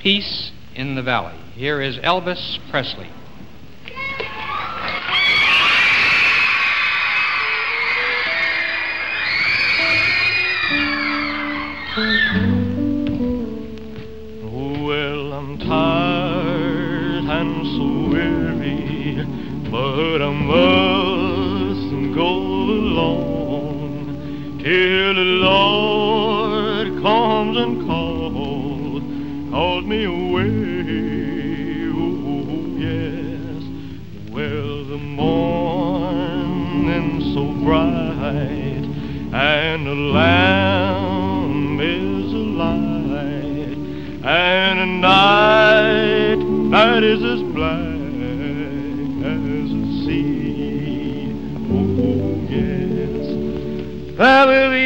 Peace in the Valley. Here is Elvis Presley. Well, I'm tired and so weary, but I must go along till the Lord comes and calls me away. Oh, yes. Well, the morning's so bright and the Lamb is alive, and the night is as black as the sea. Oh, yes. There will be